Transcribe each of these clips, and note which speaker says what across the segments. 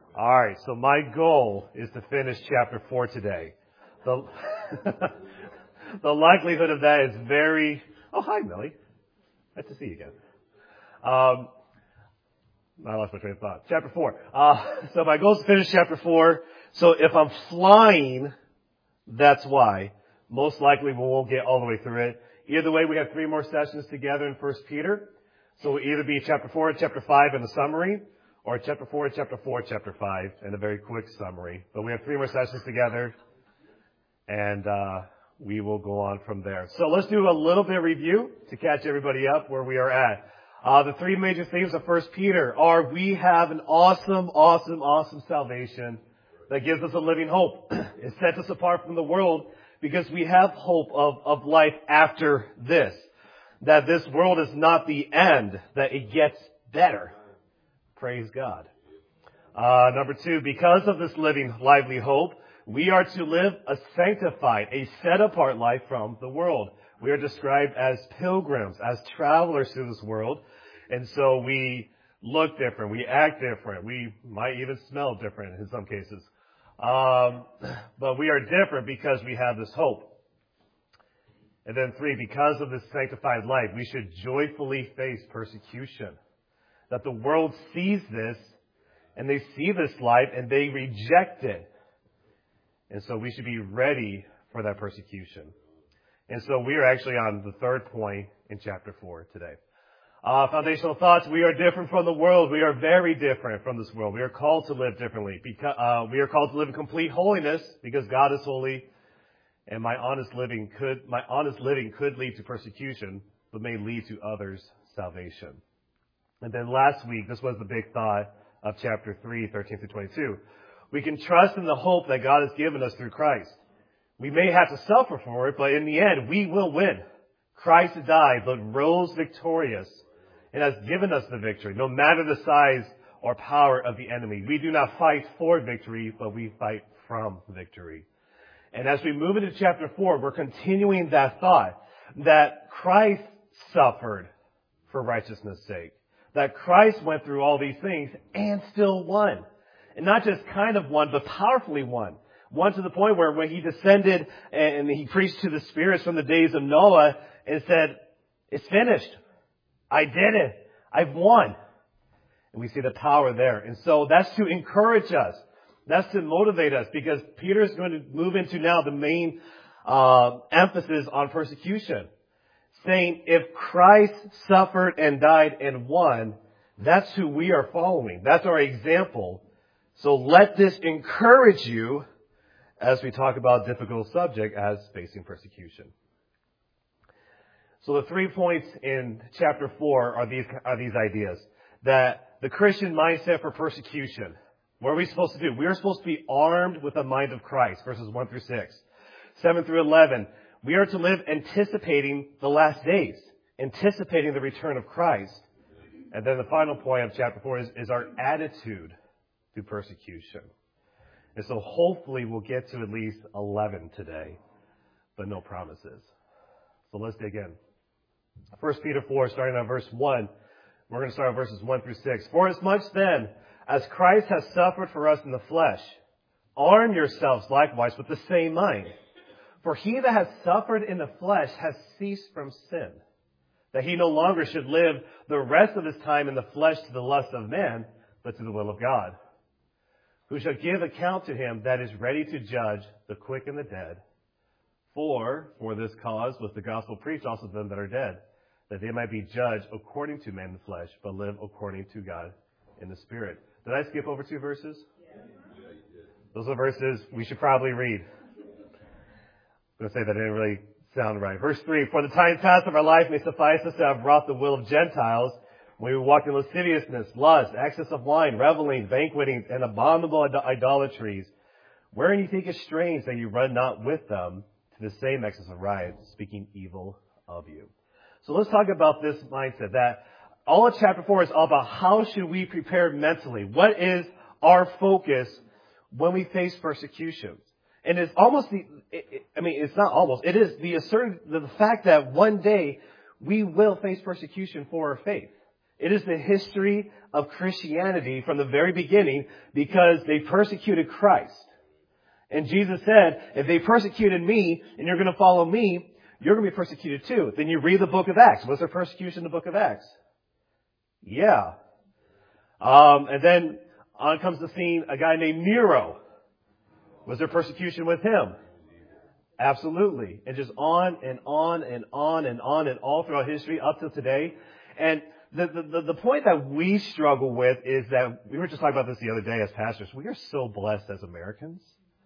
Speaker 1: All right, so my goal is to finish chapter 4 today. The, the likelihood of that is very... Oh, hi, Millie. Nice to see you again. I lost my train of thought. Chapter 4. So my goal is to finish chapter 4. So if I'm flying, that's why. Most likely we won't get all the way through it. Either way, we have 3 more sessions together in 1 Peter. So it'll either be chapter 4 and chapter 5 in the summary, or chapter 4 and chapter 4, chapter 5 in a very quick summary. But we have 3 more sessions together, and we will go on from there. So let's do a little bit of review to catch everybody up where we are at. The 3 major themes of 1 Peter are we have an awesome salvation that gives us a living hope. It sets us apart from the world because we have hope of life after this. That this world is not the end, that it gets better. Praise God. Number 2, because of this lively hope, we are to live a sanctified, a set-apart life from the world. We are described as pilgrims, as travelers through this world. And so we look different, we act different, we might even smell different in some cases. But we are different because we have this hope. And then 3, because of this sanctified life, we should joyfully face persecution. That the world sees this, and they see this life, and they reject it. And so we should be ready for that persecution. And so we are actually on the 3rd point in chapter 4 today. Foundational thoughts. We are different from the world. We are very different from this world. We are called to live differently. We are called to live in complete holiness because God is holy. And my honest living could lead to persecution, but may lead to others' salvation. And then last week, this was the big thought of chapter 3, 13 through 22. We can trust in the hope that God has given us through Christ. We may have to suffer for it, but in the end, we will win. Christ died, but rose victorious, and has given us the victory, no matter the size or power of the enemy. We do not fight for victory, but we fight from victory. And as we move into chapter 4, we're continuing that thought that Christ suffered for righteousness' sake. That Christ went through all these things and still won. And not just kind of won, but powerfully won. Won to the point where when he descended and he preached to the spirits from the days of Noah and said, "It's finished. I did it. I've won." And we see the power there. And so that's to encourage us. That's to motivate us because Peter is going to move into now the main emphasis on persecution. Saying if Christ suffered and died and won, that's who we are following. That's our example. So let this encourage you as we talk about a difficult subject as facing persecution. So the 3 points in chapter 4 are these ideas. That the Christian mindset for persecution. What are we supposed to do? We are supposed to be armed with the mind of Christ, verses 1 through 6. 7 through 11. We are to live anticipating the last days, anticipating the return of Christ. And then the final point of chapter 4 is our attitude to persecution. And so hopefully we'll get to at least 11 today, but no promises. So let's dig in. 1 Peter 4, starting on verse 1. We're going to start on verses 1 through 6. For as much then as Christ has suffered for us in the flesh, arm yourselves likewise with the same mind. For he that has suffered in the flesh has ceased from sin, that he no longer should live the rest of his time in the flesh to the lust of man, but to the will of God, who shall give account to him that is ready to judge the quick and the dead. For this cause was the gospel preached also to them that are dead, that they might be judged according to man in the flesh, but live according to God in the Spirit. Did I skip over 2 verses? Yeah. Those are verses we should probably read. I'm going to say that didn't really sound right. Verse 3, for the time past of our life may suffice us to have wrought the will of Gentiles, when we walked in lasciviousness, lust, excess of wine, reveling, banqueting, and abominable idolatries, wherein you think it strange that you run not with them to the same excess of riot, speaking evil of you. So let's talk about this mindset that all of chapter 4 is all about how should we prepare mentally. What is our focus when we face persecutions? And it's almost it's not almost. It is the fact that one day we will face persecution for our faith. It is the history of Christianity from the very beginning because they persecuted Christ. And Jesus said, if they persecuted me and you're going to follow me, you're going to be persecuted too. Then you read the book of Acts. Was there persecution in the book of Acts? Yeah. And then on comes the scene a guy named Nero. Was there persecution with him? Absolutely. And just on and on and on and on and all throughout history up till today. And the point that we struggle with is that we were just talking about this the other day as pastors. We are so blessed as Americans.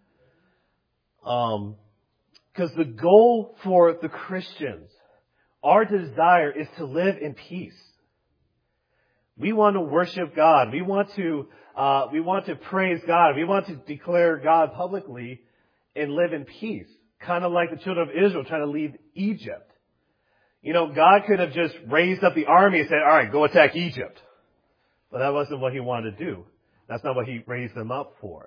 Speaker 1: Because the goal for the Christians, our desire is to live in peace. We want to worship God. We want to praise God. We want to declare God publicly and live in peace. Kind of like the children of Israel trying to leave Egypt. You know, God could have just raised up the army and said, all right, go attack Egypt. But that wasn't what he wanted to do. That's not what he raised them up for.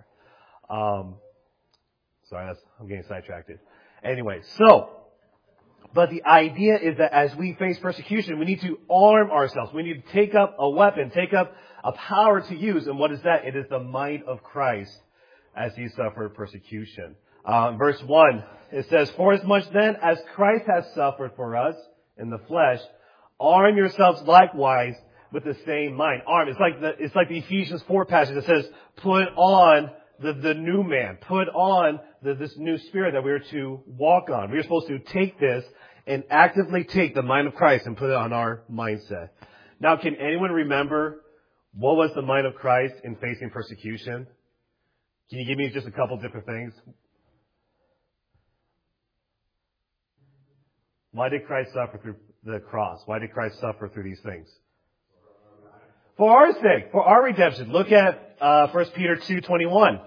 Speaker 1: Sorry, I'm getting sidetracked. Anyway, but the idea is that as we face persecution, we need to arm ourselves. We need to take up a weapon, take up a power to use. And what is that? It is the might of Christ as he suffered persecution. Verse 1, it says, for as much then as Christ has suffered for us in the flesh, arm yourselves likewise with the same mind. Arm. It's like the Ephesians 4 passage that says, put on the new man. Put on this new spirit that we are to walk on. We are supposed to take this and actively take the mind of Christ and put it on our mindset. Now, can anyone remember what was the mind of Christ in facing persecution? Can you give me just a couple different things? Why did Christ suffer through the cross? Why did Christ suffer through these things? For our sake, for our redemption. Look at 1 Peter 2:21.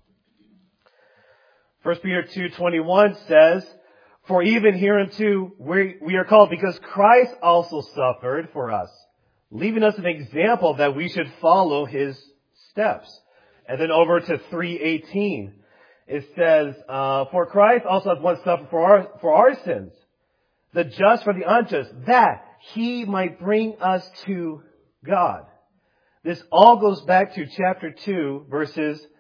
Speaker 1: 1 Peter 2:21 says, for even hereunto we are called, because Christ also suffered for us, leaving us an example that we should follow his steps. And then over to 3:18, it says, for Christ also hath once suffered for our sins, the just for the unjust, that he might bring us to God. This all goes back to chapter 2, verse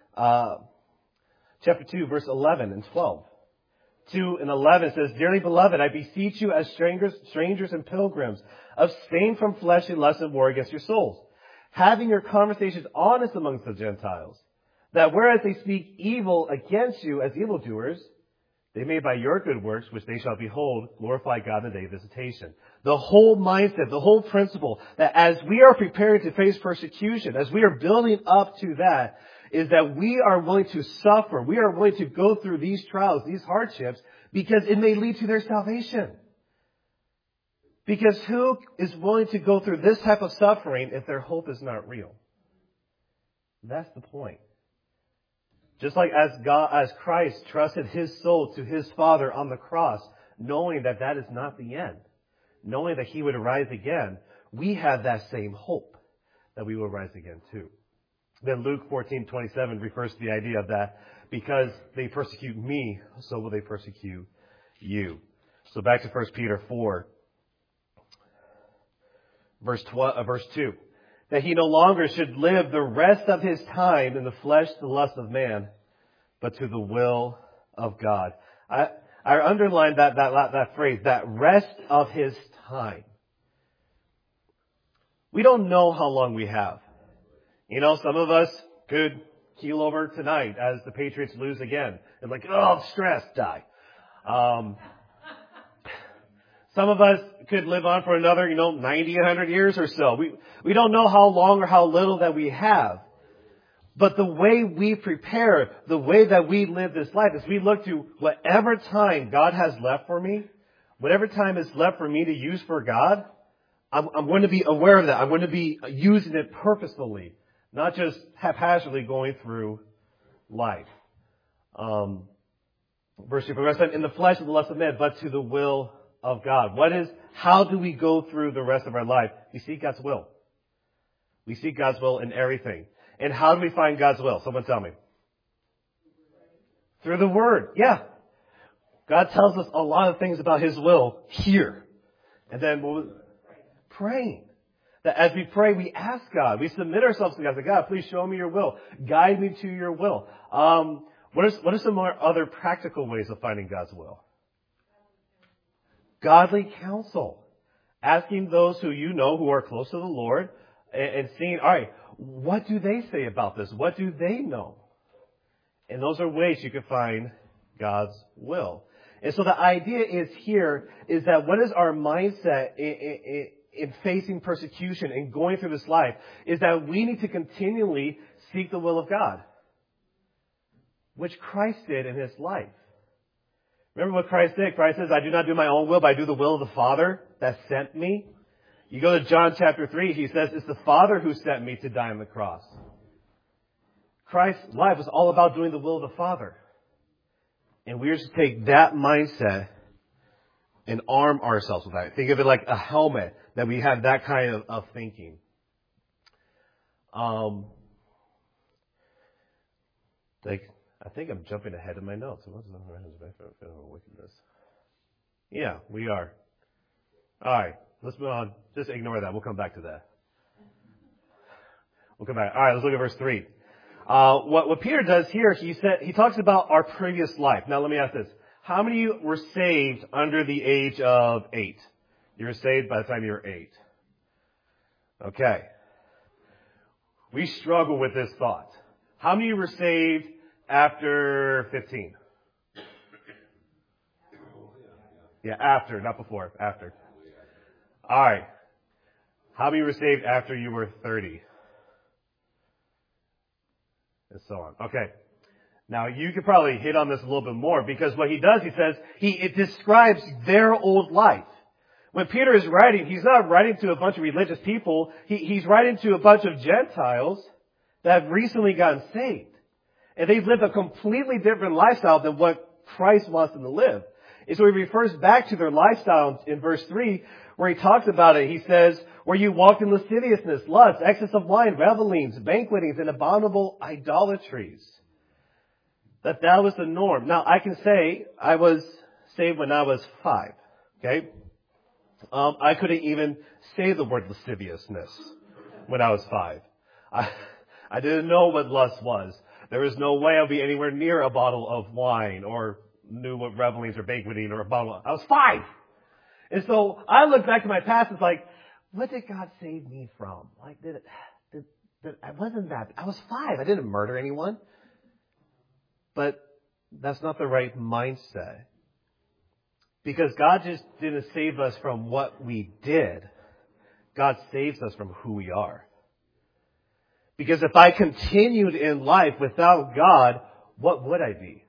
Speaker 1: 11 and 12. 2 and 11 says, dearly beloved, I beseech you as strangers and pilgrims, abstain from fleshly lust and war against your souls, having your conversations honest amongst the Gentiles, that whereas they speak evil against you as evildoers, they may by your good works, which they shall behold, glorify God in the day of visitation. The whole mindset, the whole principle, that as we are preparing to face persecution, as we are building up to that, is that we are willing to suffer. We are willing to go through these trials, these hardships, because it may lead to their salvation. Because who is willing to go through this type of suffering if their hope is not real? That's the point. Just like as Christ trusted his soul to his Father on the cross, knowing that that is not the end, knowing that he would rise again, we have that same hope that we will rise again too. Then Luke 14:27 refers to the idea of that, because they persecute me, so will they persecute you. So back to 1 Peter 4, verse 2. That he no longer should live the rest of his time in the flesh, the lust of man, but to the will of God. I underlined that phrase, that rest of his time. We don't know how long we have. You know, some of us could keel over tonight as the Patriots lose again. And like, oh, I'm stressed, die. Some of us could live on for another, 90, 100 years or so. We don't know how long or how little that we have. But the way we prepare, the way that we live this life is we look to whatever time God has left for me, whatever time is left for me to use for God, I'm going to be aware of that. I'm going to be using it purposefully, not just haphazardly going through life. Verse 2, in the flesh of the lust of man, but to the will of God. How do we go through the rest of our life? We seek God's will. We seek God's will in everything. And how do we find God's will? Someone tell me. Through the Word. Yeah. God tells us a lot of things about his will here. And then praying. That as we pray, we ask God, we submit ourselves to God. Say, God, please show me your will. Guide me to your will. What are some more other practical ways of finding God's will? Godly counsel. Asking those who you know who are close to the Lord and seeing, all right, what do they say about this? What do they know? And those are ways you can find God's will. And so the idea is here is that what is our mindset in facing persecution and going through this life is that we need to continually seek the will of God, which Christ did in His life. Remember what Christ did? Christ says, I do not do my own will, but I do the will of the Father that sent me. You go to John chapter 3, He says, it's the Father who sent me to die on the cross. Christ's life was all about doing the will of the Father. And we are to take that mindset and arm ourselves with that. Think of it like a helmet, that we have that kind of thinking. I think I'm jumping ahead of my notes. Yeah, we are. All right, let's move on. Just ignore that. We'll come back to that. We'll come back. All right, let's look at verse 3. What Peter does here, he talks about our previous life. Now, let me ask this. How many of you were saved under the age of 8? You were saved by the time you were 8. Okay. We struggle with this thought. How many of you were saved after 15? Yeah, after, not before, after. All right. How many were saved after you were 30? And so on. Okay. Now, you could probably hit on this a little bit more because what he does, he says, it describes their old life. When Peter is writing, he's not writing to a bunch of religious people. He's writing to a bunch of Gentiles that have recently gotten saved. And they've lived a completely different lifestyle than what Christ wants them to live. And so he refers back to their lifestyle in verse 3 where he talks about it. He says, where you walked in lasciviousness, lust, excess of wine, revelings, banquetings, and abominable idolatries. That was the norm. Now, I can say I was saved when I was 5. Okay? I couldn't even say the word lasciviousness when I was 5. I didn't know what lust was. There was no way I'd be anywhere near a bottle of wine or knew what revelings or banqueting or a bottle of... I was 5. And so I look back to my past, it's like, what did God save me from? Like, I wasn't that... I was 5. I didn't murder anyone. But that's not the right mindset. Because God just didn't save us from what we did. God saves us from who we are. Because if I continued in life without God, what would I be?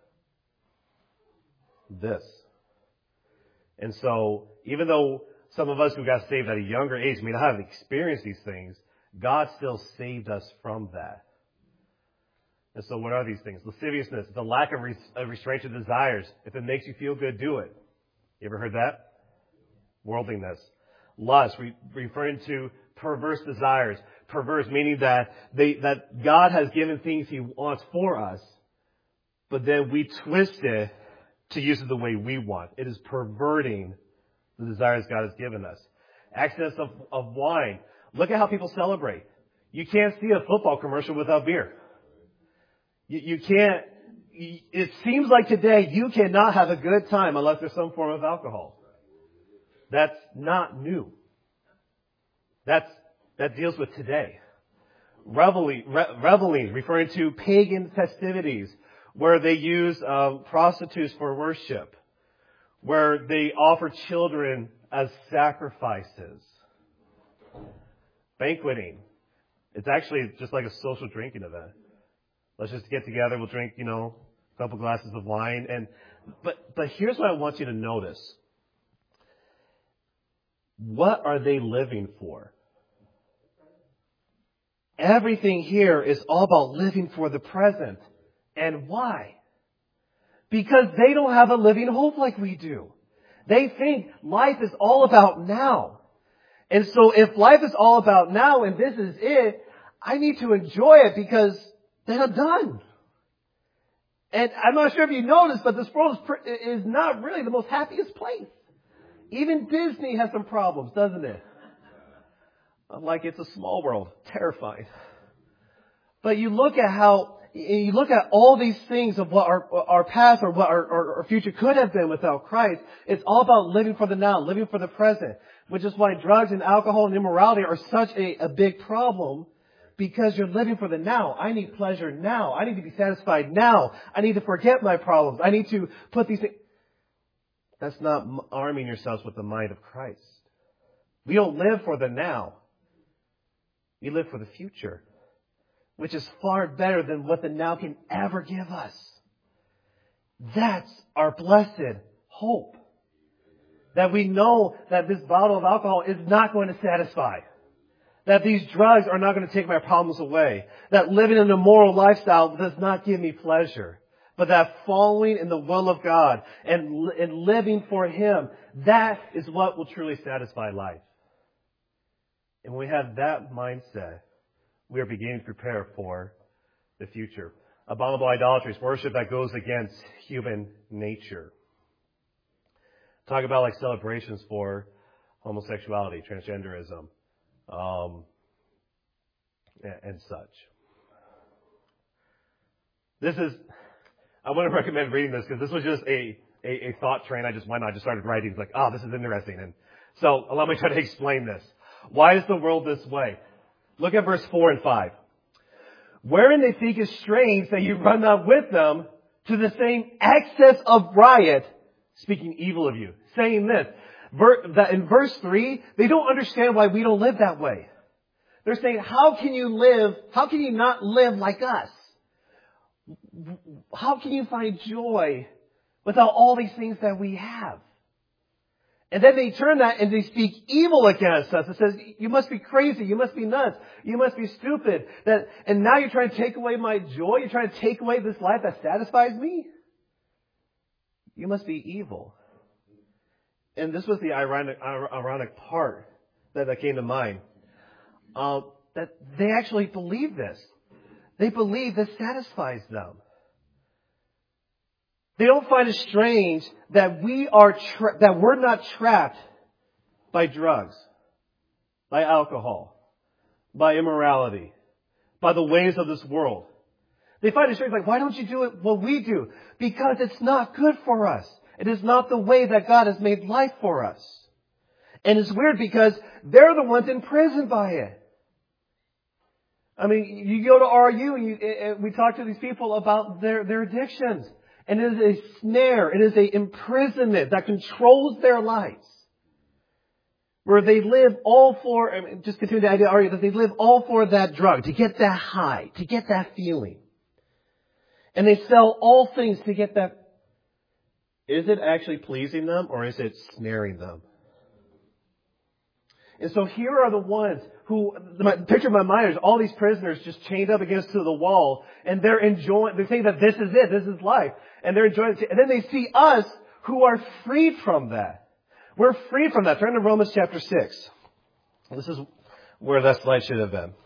Speaker 1: This. And so, even though some of us who got saved at a younger age may not have experienced these things, God still saved us from that. And so what are these things? Lasciviousness, the lack of restraint of desires. If it makes you feel good, do it. You ever heard that? Worldliness. Lust, referring to perverse desires. Perverse meaning that God has given things He wants for us, but then we twist it to use it the way we want. It is perverting the desires God has given us. Excess of wine. Look at how people celebrate. You can't see a football commercial without beer. You can't, it seems like today you cannot have a good time unless there's some form of alcohol. That's not new. That deals with today. Reveling, referring to pagan festivities where they use prostitutes for worship, where they offer children as sacrifices. Banqueting. It's actually just like a social drinking event. Let's just get together. We'll drink, a couple glasses of wine. But here's what I want you to notice. What are they living for? Everything here is all about living for the present. And why? Because they don't have a living hope like we do. They think life is all about now. And so if life is all about now and this is it, I need to enjoy it because then I'm done. And I'm not sure if you noticed, but this world is not really the most happiest place. Even Disney has some problems, doesn't it?
Speaker 2: like it's a small world, terrifying. But you look at all these things of what our past or what our future could have been without Christ. It's all about living for the now, living for the present, which is why drugs and alcohol and immorality are such a big problem, because you're living for the now. I need pleasure now. I need to be satisfied now. I need to forget my problems. I need to put these things. That's not arming yourselves with the mind of Christ. We don't live for the now. We live for the future, which is far better than what the now can ever give us. That's our blessed hope. That we know that this bottle of alcohol is not going to satisfy. That these drugs are not going to take my problems away. That living an immoral lifestyle does not give me pleasure. But that following in the will of God and living for Him, that is what will truly satisfy life. And when we have that mindset, we are beginning to prepare for the future. Abominable idolatry is worship that goes against human nature. Talk about like celebrations for homosexuality, transgenderism, and such. I wouldn't recommend reading this because this was just a thought train. I just started writing. It's like, this is interesting. And so allow me to try to explain this. Why is the world this way? Look at verse 4 and 5. Wherein they think is strange that you run not with them to the same excess of riot, speaking evil of you. Saying this, that in verse 3, they don't understand why we don't live that way. They're saying, how can you not live like us? How can you find joy without all these things that we have? And then they turn that and they speak evil against us. It says, you must be crazy. You must be nuts. You must be stupid. And now you're trying to take away my joy. You're trying to take away this life that satisfies me. You must be evil. And this was the ironic part that came to mind. That they actually believe this. They believe this satisfies them. They don't find it strange that we're not trapped by drugs, by alcohol, by immorality, by the ways of this world. They find it strange, like, why don't you do it what we do? Because it's not good for us. It is not the way that God has made life for us. And it's weird because they're the ones imprisoned by it. I mean, you go to RU and we talk to these people about their addictions. And it is a snare. It is a imprisonment that controls their lives. Where they live all for, just continue the idea that they live all for that drug, to get that high, to get that feeling. And they sell all things to get that. Is it actually pleasing them or is it snaring them? And so here are the ones who, the picture in my mind is all these prisoners just chained up against the wall, and they're enjoying, they think that this is it, this is life, and they're enjoying it. And then they see us who are freed from that. We're freed from that. Turn to Romans chapter 6. This is where that slide should have been.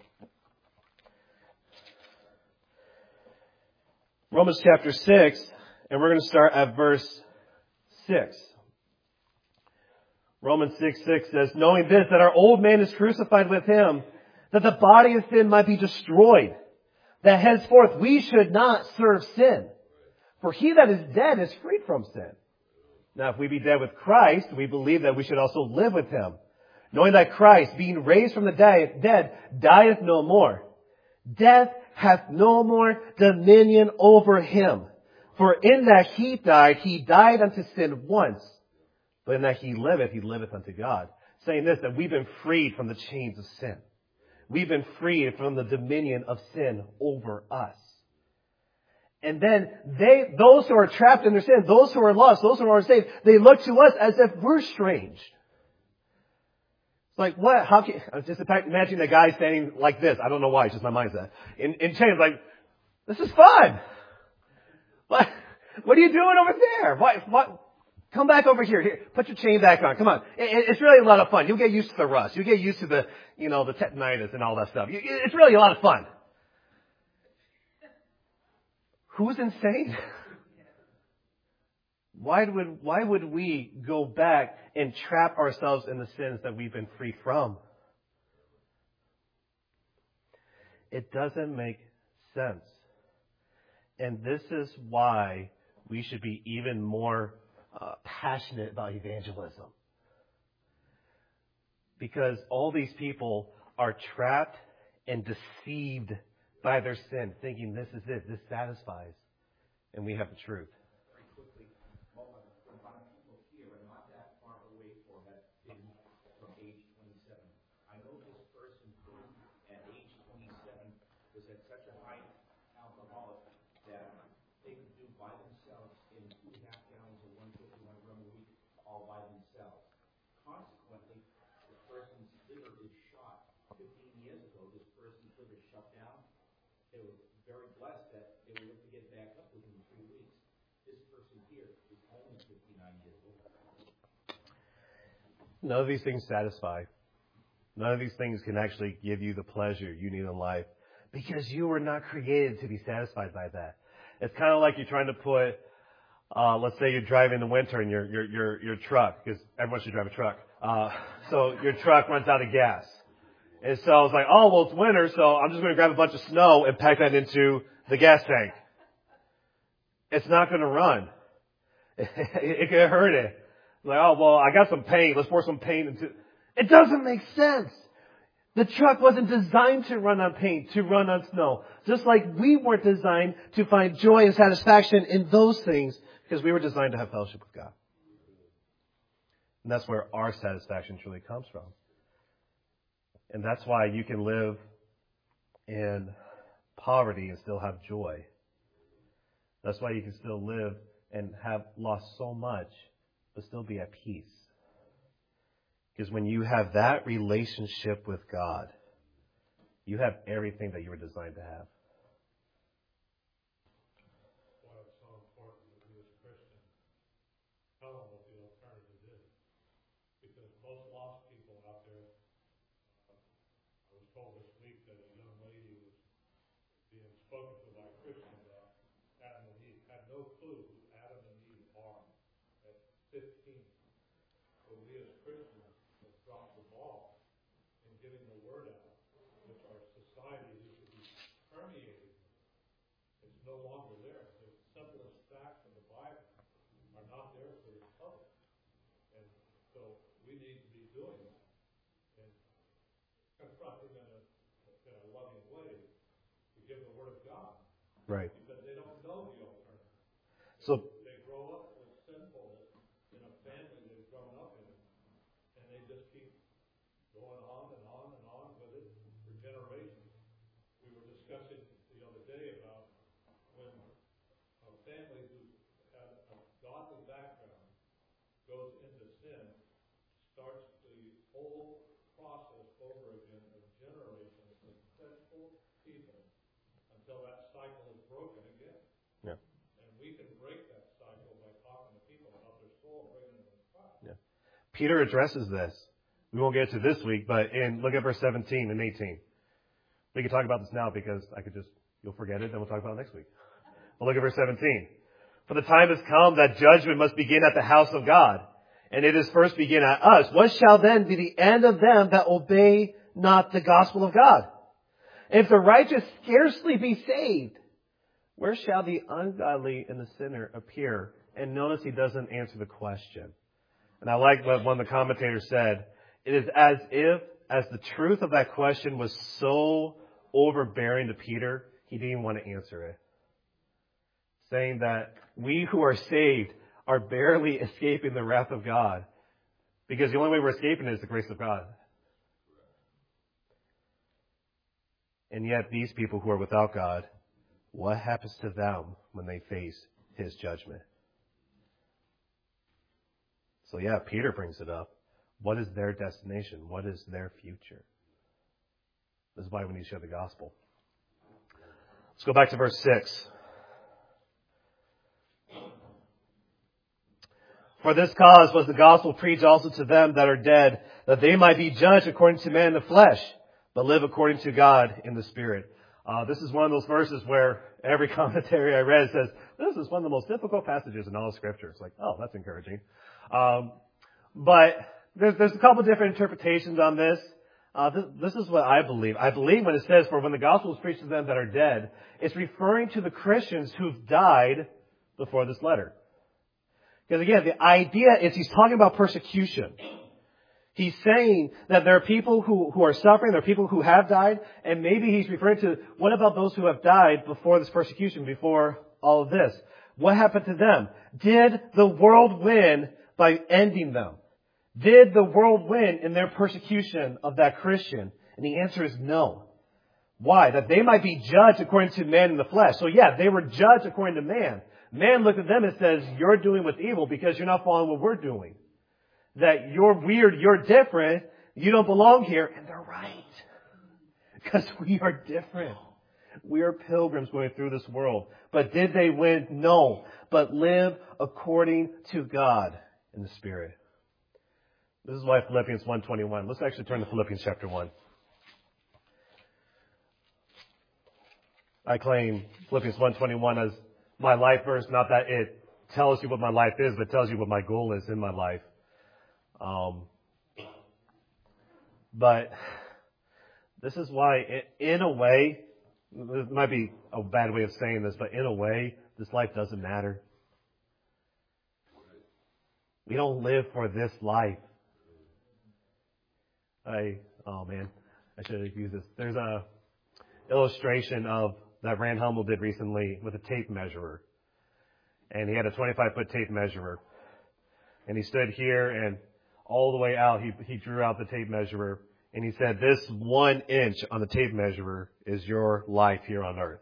Speaker 2: Romans chapter 6, and we're going to start at verse 6. Romans 6:6 says, knowing this, that our old man is crucified with him, that the body of sin might be destroyed, that henceforth we should not serve sin. For he that is dead is freed from sin. Now, if we be dead with Christ, we believe that we should also live with him, knowing that Christ, being raised from the dead, dieth no more. Death hath no more dominion over him. For in that he died unto sin once. But in that he liveth unto God. Saying this, that we've been freed from the chains of sin. We've been freed from the dominion of sin over us. And then those who are trapped in their sin, those who are lost, those who are saved, they look to us as if we're strange. It's like, what? How can, just imagine the guy standing like this. I don't know why, it's just my mindset. In chains, like, this is fun. What are you doing over there? What? Come back over here. Here, put your chain back on. Come on. It's really a lot of fun. You'll get used to the rust. You'll get used to the tetanitis and all that stuff. It's really a lot of fun. Who's insane? Why would we go back and trap ourselves in the sins that we've been free from?
Speaker 1: It doesn't make sense. And this is why we should be even more passionate about evangelism. Because all these people are trapped and deceived by their sin, thinking this is it, this satisfies. And we have the truth.
Speaker 3: Very quickly, a lot of people here are not that far away from age 27. I know this person who, at age 27, was at such a high alcoholic that they could do by themselves in 2.5 gallons of 151 rum a week, all by themselves. Consequently, the person's liver is shot. 15 years ago, this person's liver shut down. They were very blessed that they were able to get back up within 3 weeks. This person here is only 59 years old.
Speaker 1: None of these things satisfy. None of these things can actually give you the pleasure you need in life because you were not created to be satisfied by that. It's kind of like you're trying to put, let's say you're driving in the winter in your truck, because everyone should drive a truck. So your truck runs out of gas. And so it's like, oh, well, it's winter, so I'm just going to grab a bunch of snow and pack that into the gas tank. It's not going to run. It could hurt it. Like, oh, well, I got some paint. Let's pour some paint into. It doesn't make sense. The truck wasn't designed to run on paint, to run on snow. Just like we weren't designed to find joy and satisfaction in those things, because we were designed to have fellowship with God. And that's where our satisfaction truly comes from. And that's why you can live in poverty and still have joy. That's why you can still live and have lost so much, but still be at peace. Because when you have that relationship with God, you have everything that you were designed to have.
Speaker 4: Why it's so important that we as Christians tell them what the alternative is. Because most lost people out there, I was told this week that a young lady was being spoken to by a Christian about Adam and Eve, had no clue who Adam and Eve are at 15. So we as Christians have dropped the ball in getting the word out, which our society used to be permeated. It's no longer there. The simplest facts in the Bible are not there for the public. And so we need to be doing that and confronting in a loving way to give the word of God.
Speaker 1: Right.
Speaker 4: Because they don't know the alternative.
Speaker 1: So
Speaker 4: They grow up with sinfulness in a family they've grown up in, and they just keep going on and on and on with it for generations. We were discussing the other day about when a family who had a godly background goes into sin, starts the whole process over again of generations of sinful people until that cycle is broken again.
Speaker 1: Yeah.
Speaker 4: And we can break that cycle by talking to people about their soul and bringing them to Christ.
Speaker 1: Yeah. Peter addresses this. We won't get to this week, but look at verse 17 and 18. We can talk about this now because you'll forget it, then we'll talk about it next week. But look at verse 17. For the time has come that judgment must begin at the house of God, and it is first begin at us. What shall then be the end of them that obey not the gospel of God? If the righteous scarcely be saved, where shall the ungodly and the sinner appear? And notice he doesn't answer the question. And I like what one of the commentators said. It is as if, as the truth of that question was so overbearing to Peter, he didn't even want to answer it. Saying that we who are saved are barely escaping the wrath of God. Because the only way we're escaping it is the grace of God. And yet these people who are without God, what happens to them when they face His judgment? So yeah, Peter brings it up. What is their destination? What is their future? This is why we need to share the gospel. Let's go back to verse 6. For this cause was the gospel preached also to them that are dead, that they might be judged according to man in the flesh, but live according to God in the Spirit. This is one of those verses where every commentary I read says, this is one of the most difficult passages in all of Scripture. It's like, oh, that's encouraging. But there's a couple different interpretations on this. This is what I believe. I believe when it says, for when the gospel is preached to them that are dead, it's referring to the Christians who've died before this letter. Because again, the idea is he's talking about persecution. He's saying that there are people who are suffering, there are people who have died, and maybe he's referring to, what about those who have died before this persecution, before all of this? What happened to them? Did the world win by ending them? Did the world win in their persecution of that Christian? And the answer is no. Why? That they might be judged according to man in the flesh. So yeah, they were judged according to man. Man looked at them and says, you're doing what's evil because you're not following what we're doing. That you're weird, you're different, you don't belong here. And they're right. Because we are different. We are pilgrims going through this world. But did they win? No. But live according to God in the Spirit. This is why Philippians 1:21. Let's actually turn to Philippians chapter 1. I claim Philippians 1:21 as my life verse, not that it tells you what my life is, but tells you what my goal is in my life. But this is why, in a way, this might be a bad way of saying this, but in a way, this life doesn't matter. We don't live for this life. I should have used this. There's a illustration of that Rand Hummel did recently with a tape measurer. And he had a 25-foot tape measurer. And he stood here and all the way out, he drew out the tape measurer. And he said, this 1 inch on the tape measurer is your life here on earth.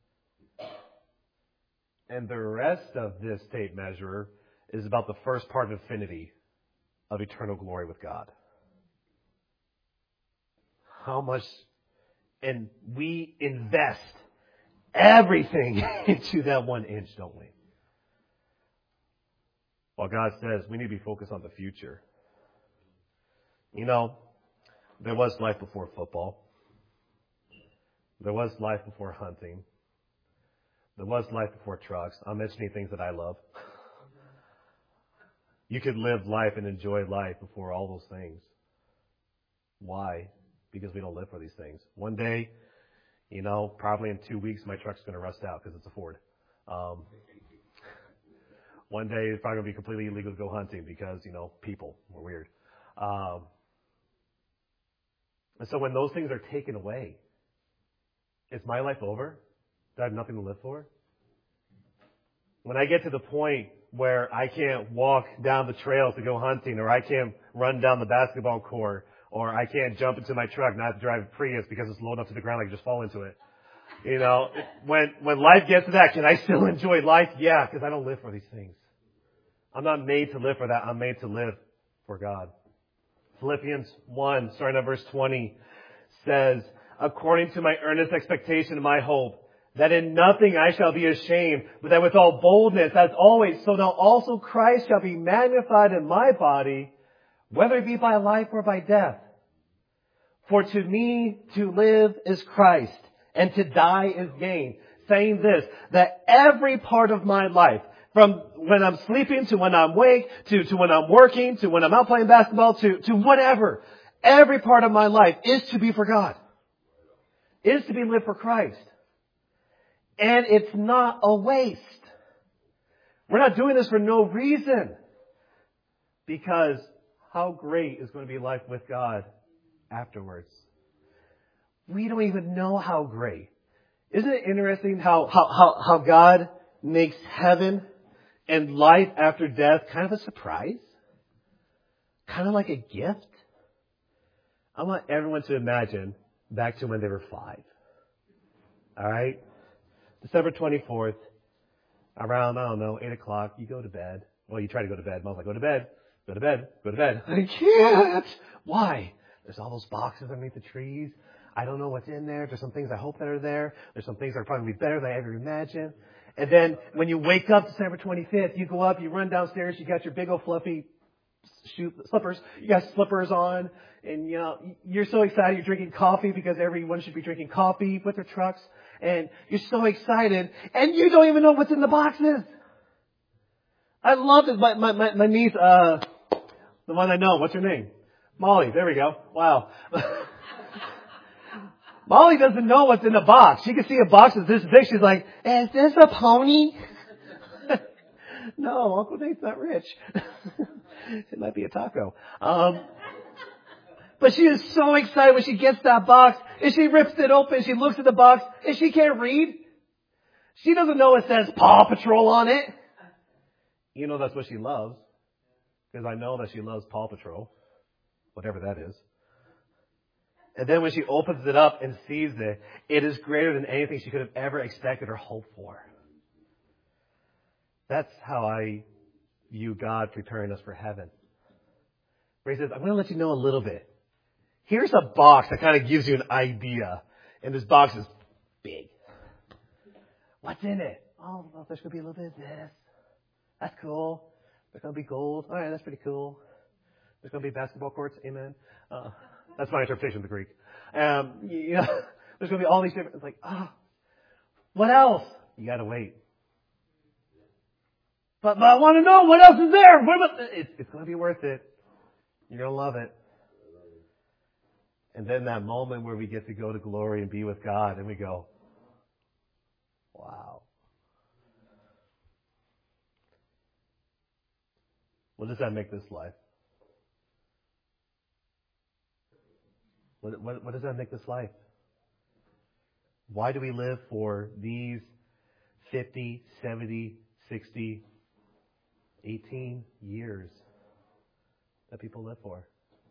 Speaker 1: And the rest of this tape measurer is about the first part of infinity of eternal glory with God. How much, and we invest everything into that 1 inch, don't we? While God says we need to be focused on the future. You know, there was life before football. There was life before hunting. There was life before trucks. I'm mentioning things that I love. You could live life and enjoy life before all those things. Why? Because we don't live for these things. One day, you know, probably in 2 weeks, my truck's going to rust out because it's a Ford. One day, it's probably going to be completely illegal to go hunting because, you know, people were weird. And so when those things are taken away, is my life over? Do I have nothing to live for? When I get to the point where I can't walk down the trail to go hunting, or I can't run down the basketball court, or I can't jump into my truck, not to drive a Prius because it's low enough to the ground I can just fall into it. You know, when life gets to that, can I still enjoy life? Yeah, because I don't live for these things. I'm not made to live for that. I'm made to live for God. Philippians 1, starting at verse 20, says, according to my earnest expectation and my hope, that in nothing I shall be ashamed, but that with all boldness, as always, so now also Christ shall be magnified in my body, whether it be by life or by death. For to me to live is Christ, and to die is gain. Saying this, that every part of my life, from when I'm sleeping to when I'm awake, to when I'm working, to when I'm out playing basketball, to whatever, every part of my life is to be for God. Is to be lived for Christ. And it's not a waste. We're not doing this for no reason. Because how great is going to be life with God afterwards? We don't even know how great. Isn't it interesting how God makes heaven and life after death kind of a surprise? Kind of like a gift? I want everyone to imagine back to when they were 5. All right? December 24th, around, 8 o'clock, you go to bed. Well, you try to go to bed. Mom's like, go to bed. Go to bed. Go to bed. I can't. Why? There's all those boxes underneath the trees. I don't know what's in there. There's some things I hope that are there. There's some things that are probably better than I ever imagined. And then when you wake up December 25th, you go up, you run downstairs, you got your big old fluffy slippers. You got slippers on, and you know, you're so excited. You're drinking coffee because everyone should be drinking coffee with their trucks. And you're so excited, and you don't even know what's in the boxes. I love this. My niece, the one I know, what's her name? Molly. There we go. Wow.
Speaker 2: Molly doesn't know what's in the box. She can see a box that's this big. She's like, is this a pony? No, Uncle Nate's not rich. It might be a taco. But she is so excited when she gets that box, and she rips it open, she looks at the box, and she can't read. She doesn't know it says Paw Patrol on it. You know that's what she loves. Because I know that she loves Paw Patrol. Whatever that is. And then when she opens it up and sees it, it is greater than anything she could have ever expected or hoped for. That's how I view God preparing us for heaven. Where He says, I'm going to let you know a little bit. Here's a box that kind of gives you an idea. And this box is big. What's in it? Oh, well, there's going to be a little bit of this. That's cool. There's going to be gold. All right, that's pretty cool. There's going to be basketball courts. Amen. That's my interpretation of the Greek. You know, there's going to be all these different... It's like, what else? You got to wait. But I want to know what else is there. What about it's going to be worth it. You're going to love it. And then that moment where we get to go to glory and be with God, and we go, wow. What does that make this life? What does that make this life? Why do we live for these 50, 70, 60, 18 years that people live for?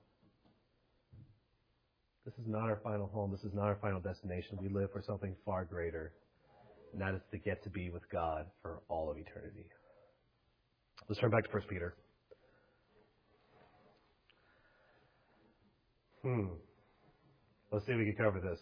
Speaker 2: This is not our final home. This is not our final destination. We live for something far greater, and that is to get to be with God for all of eternity. Let's turn back to 1 Peter. Let's see if we can cover this.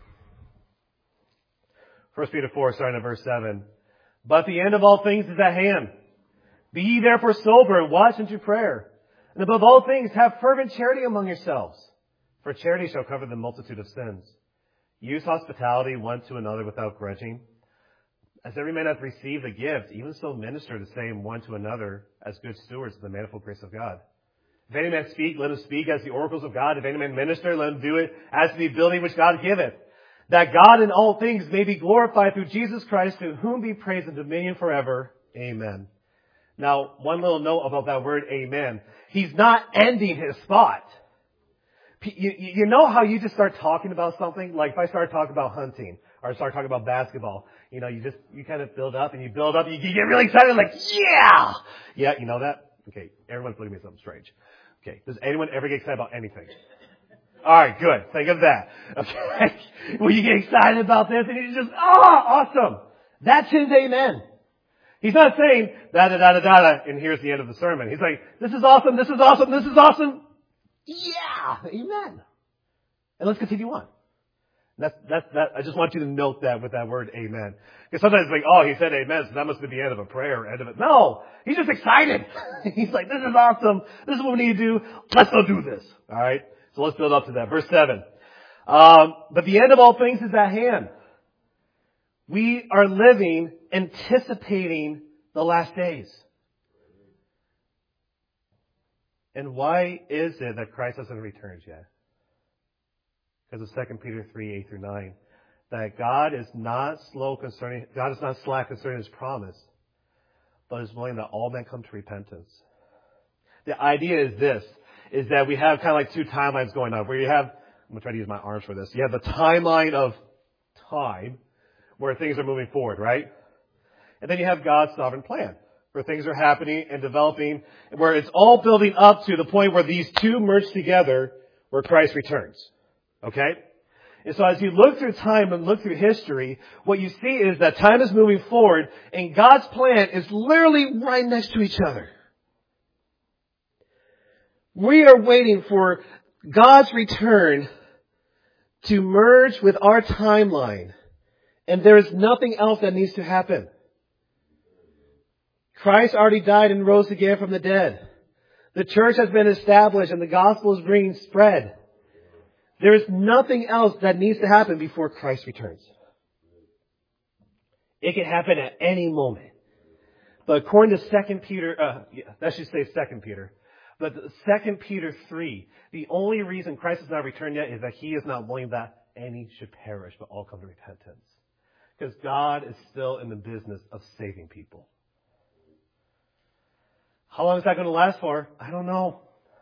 Speaker 2: 1 Peter 4, starting at verse 7. But the end of all things is at hand. Be ye therefore sober and watch unto prayer. And above all things, have fervent charity among yourselves. For charity shall cover the multitude of sins. Use hospitality one to another without grudging. As every man hath received a gift, even so minister the same one to another as good stewards of the manifold grace of God. If any man speak, let him speak as the oracles of God. If any man minister, let him do it as to the ability which God giveth. That God in all things may be glorified through Jesus Christ, to whom be praise and dominion forever. Amen. Now, one little note about that word amen. He's not ending his thought. You know how you just start talking about something? Like if I start talking about hunting or start talking about basketball, you know, you kind of build up and you build up and you get really excited like, yeah! Yeah, you know that? Okay, everyone's looking at me something strange. Okay, does anyone ever get excited about anything? Alright, good. Think of that. Okay. When you get excited about this and you're just, awesome. That's his amen. He's not saying da-da-da-da-da and here's the end of the sermon. He's like, this is awesome, this is awesome, this is awesome. Yeah, amen. And let's continue on. That's I just want you to note that with that word amen. Because sometimes it's like, he said amen, so that must be the end of a prayer or end of it. No, he's just excited. He's like, this is awesome. This is what we need to do. Let's go do this. All right? So let's build up to that. Verse 7. But the end of all things is at hand. We are living, anticipating the last days. And why is it that Christ hasn't returned yet? Because of 2 Peter 3, 8 through 9. That God is not slack concerning His promise, but is willing that all men come to repentance. The idea is this, is that we have kind of like two timelines going on, where you have, I'm going to try to use my arms for this, you have the timeline of time, where things are moving forward, right? And then you have God's sovereign plan, where things are happening and developing, where it's all building up to the point where these two merge together, where Christ returns. Okay? And so as you look through time and look through history, what you see is that time is moving forward, and God's plan is literally right next to each other. We are waiting for God's return to merge with our timeline. And there is nothing else that needs to happen. Christ already died and rose again from the dead. The church has been established and the gospel is being spread. There is nothing else that needs to happen before Christ returns. It can happen at any moment. But according to 2 Peter, But 2 Peter 3, the only reason Christ has not returned yet is that he is not willing that any should perish, but all come to repentance. Because God is still in the business of saving people. How long is that going to last for? I don't know.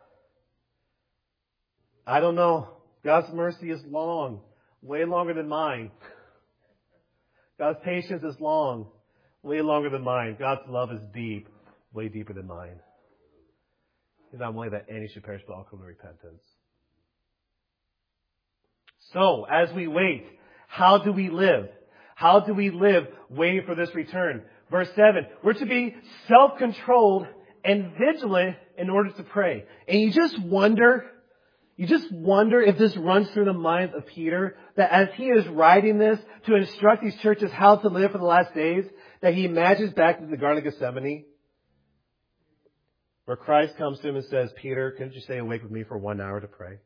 Speaker 2: I don't know. God's mercy is long, way longer than mine. God's patience is long, way longer than mine. God's love is deep, way deeper than mine. He's not willing that any should perish, but all come to repentance. So, as we wait, how do we live? How do we live waiting for this return? Verse 7, we're to be self-controlled and vigilant in order to pray. And you just wonder if this runs through the minds of Peter, that as he is writing this to instruct these churches how to live for the last days, that he imagines back to the Garden of Gethsemane, where Christ comes to him and says, Peter, couldn't you stay awake with me for 1 hour to pray?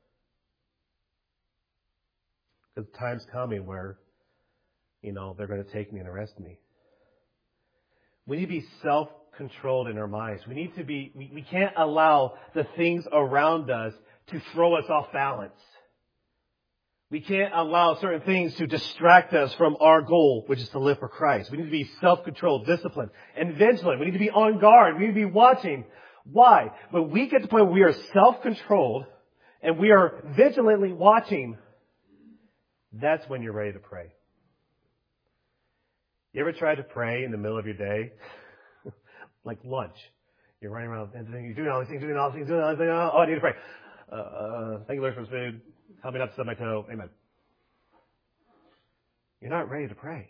Speaker 2: Because the time's coming where, they're going to take me and arrest me. We need to be self-controlled in our minds. We can't allow the things around us to throw us off balance. We can't allow certain things to distract us from our goal, which is to live for Christ. We need to be self-controlled, disciplined, and vigilant. We need to be on guard. We need to be watching. Why? When we get to the point where we are self-controlled and we are vigilantly watching, that's when you're ready to pray. You ever tried to pray in the middle of your day? Like lunch. You're running around and you're doing all these things, Oh, I need to pray. Thank you, Lord, for this food. Help me not to stub my toe. Amen. You're not ready to pray.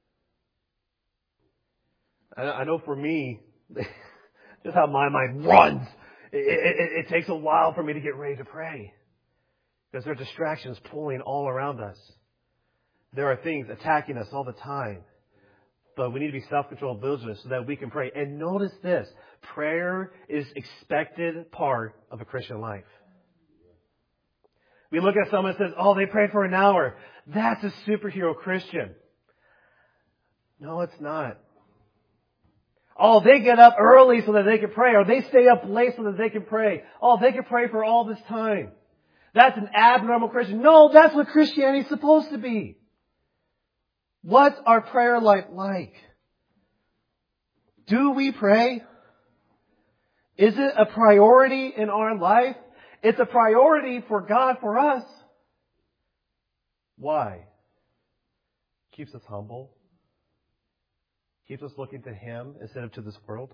Speaker 2: I know for me, just how my mind runs. It takes a while for me to get ready to pray. Because there are distractions pulling all around us. There are things attacking us all the time. But we need to be self-controlled, vigilant, so that we can pray. And notice this. Prayer is expected part of a Christian life. We look at someone and says, oh, they prayed for an hour. That's a superhero Christian. No, it's not. Oh, they get up early so that they can pray. Or they stay up late so that they can pray. Oh, they can pray for all this time. That's an abnormal Christian. No, that's what Christianity is supposed to be. What's our prayer life like? Do we pray? Is it a priority in our life? It's a priority for God, for us. Why? Keeps us humble. Keeps us looking to Him instead of to this world.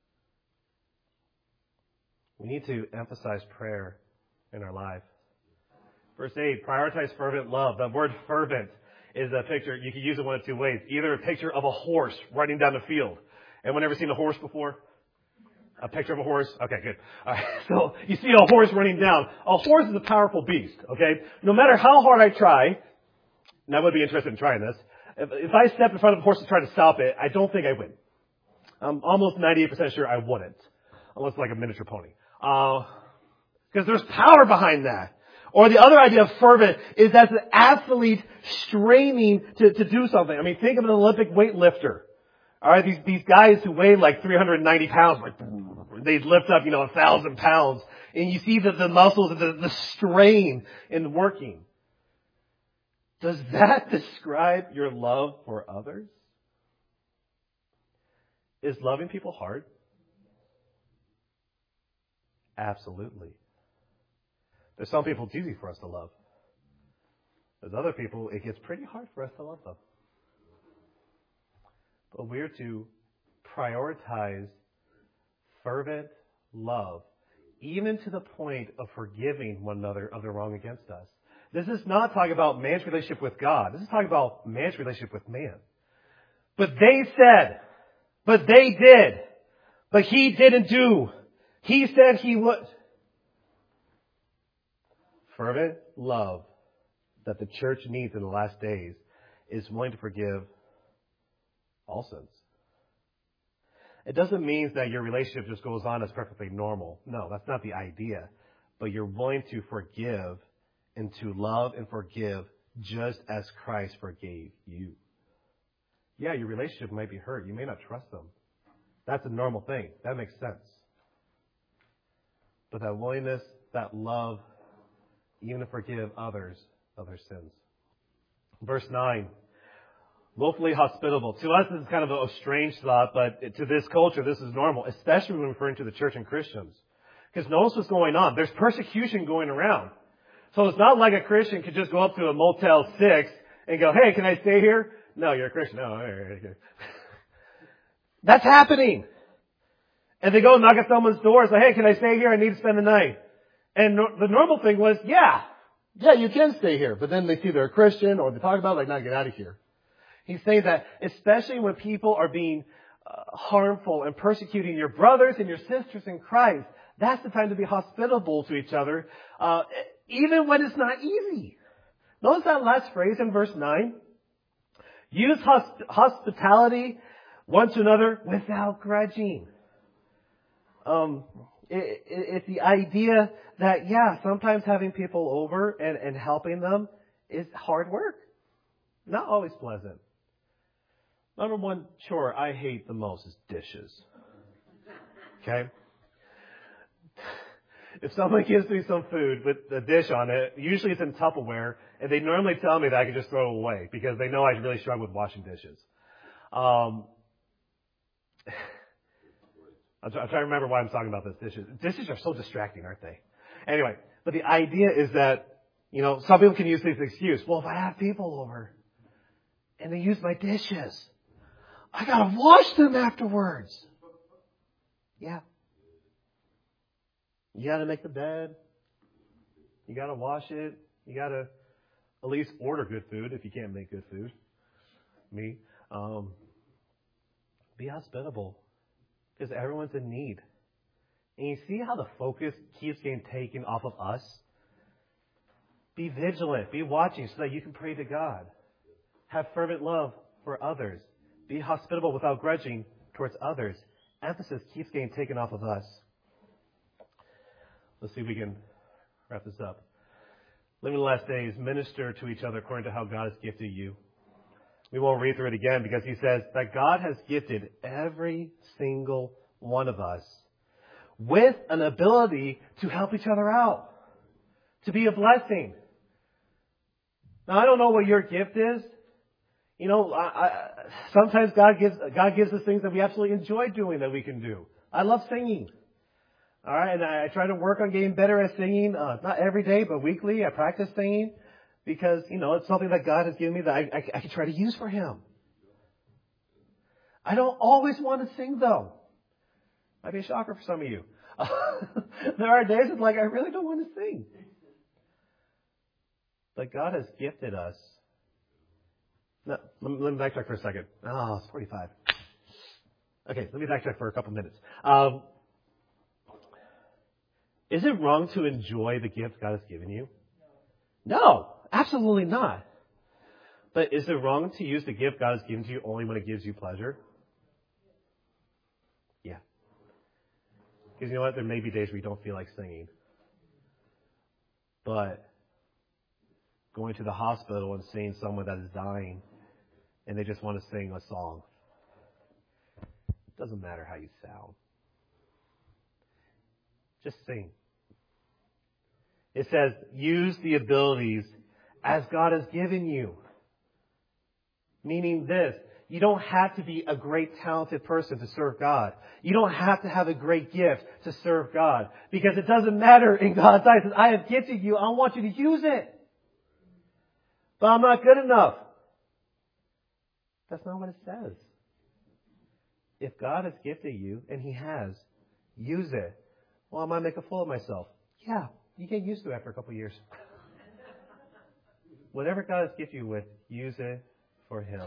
Speaker 2: We need to emphasize prayer in our life. Verse 8, prioritize fervent love. The word fervent is a picture, you can use it one of two ways. Either a picture of a horse running down the field. Anyone ever seen a horse before? A picture of a horse? Okay, good. All right. So you see a horse running down. A horse is a powerful beast, okay? No matter how hard I try, and I would be interested in trying this, if I step in front of a horse and try to stop it, I don't think I win. I'm almost 98% sure I wouldn't. Unless it's like a miniature pony. Because there's power behind that. Or the other idea of fervent is as an athlete straining to do something. I mean, think of an Olympic weightlifter. All right, these guys who weigh like 390 pounds, like they lift up, 1,000 pounds, and you see the muscles and the strain in working. Does that describe your love for others? Is loving people hard? Absolutely. There's some people it's easy for us to love. There's other people it gets pretty hard for us to love them. But we're to prioritize fervent love, even to the point of forgiving one another of their wrong against us. This is not talking about man's relationship with God. This is talking about man's relationship with man. But they said, but they did, but he didn't do. He said he would. Fervent love that the church needs in the last days is willing to forgive all sins. It doesn't mean that your relationship just goes on as perfectly normal. No, that's not the idea. But you're willing to forgive and to love and forgive just as Christ forgave you. Yeah, your relationship might be hurt. You may not trust them. That's a normal thing. That makes sense.
Speaker 1: but that willingness, that love, even to forgive others of their sins. Verse 9. Woefully hospitable. To us, this is kind of a strange thought, but to this culture, this is normal, especially when referring to the church and Christians. Because notice what's going on. There's persecution going around. So it's not like a Christian could just go up to a Motel 6 and go, hey, can I stay here? No, you're a Christian. No, okay. That's happening. And they go knock at someone's door and say, hey, can I stay here? I need to spend the night. And the normal thing was, yeah, you can stay here. But then they see they're a Christian or they talk about it, like, no, get out of here. He's saying that especially when people are being harmful and persecuting your brothers and your sisters in Christ, that's the time to be hospitable to each other, even when it's not easy. Notice that last phrase in verse 9. Use hospitality one to another without grudging. It's the idea that, sometimes having people over and helping them is hard work. Not always pleasant. Number one chore I hate the most is dishes. Okay? If someone gives me some food with a dish on it, usually it's in Tupperware, and they normally tell me that I can just throw it away because they know I really struggle with washing dishes. I'm trying to remember why I'm talking about this. Dishes are so distracting, aren't they? Anyway, but the idea is that, some people can use this excuse. Well, if I have people over and they use my dishes, I gotta wash them afterwards. Yeah. You gotta make the bed. You gotta wash it. You gotta at least order good food if you can't make good food. Me. Be hospitable. Because everyone's in need. And you see how the focus keeps getting taken off of us? Be vigilant. Be watching so that you can pray to God. Have fervent love for others. Be hospitable without grudging towards others. Emphasis keeps getting taken off of us. Let's see if we can wrap this up. Living the last days, minister to each other according to how God has gifted you. We won't read through it again because he says that God has gifted every single one of us with an ability to help each other out, to be a blessing. Now, I don't know what your gift is. Sometimes God gives us things that we absolutely enjoy doing that we can do. I love singing. All right, and I try to work on getting better at singing. Not every day, but weekly. I practice singing because, it's something that God has given me that I can try to use for Him. I don't always want to sing, though. Might be a shocker for some of you. There are days it's like I really don't want to sing. But God has gifted us. No, let me backtrack for a second. Oh, it's 45. Okay, let me backtrack for a couple minutes. Is it wrong to enjoy the gift God has given you? No, absolutely not. But is it wrong to use the gift God has given to you only when it gives you pleasure? Yeah. Because you know what? There may be days where you don't feel like singing. But going to the hospital and seeing someone that is dying and they just want to sing a song, it doesn't matter how you sound. Just sing. It says, use the abilities as God has given you. Meaning this, you don't have to be a great talented person to serve God. You don't have to have a great gift to serve God. Because it doesn't matter in God's eyes. I have gifted you. I want you to use it. But I'm not good enough. That's not what it says. If God has gifted you, and He has, use it. Well, I might make a fool of myself. Yeah, you get used to it after a couple of years. Whatever God has gifted you with, use it for Him.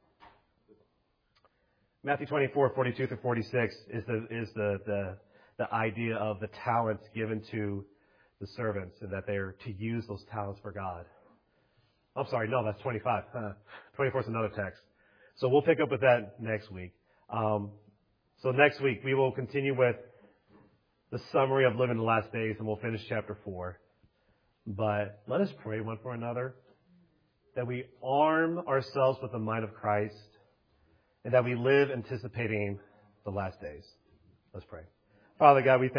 Speaker 1: Matthew 24:42-46 is the idea of the talents given to the servants and that they're to use those talents for God. I'm sorry, no, that's 25. 24 is another text. So we'll pick up with that next week. So next week we will continue with the summary of living the last days, and we'll finish chapter 4. But let us pray one for another, that we arm ourselves with the mind of Christ, and that we live anticipating the last days. Let's pray. Father God, we thank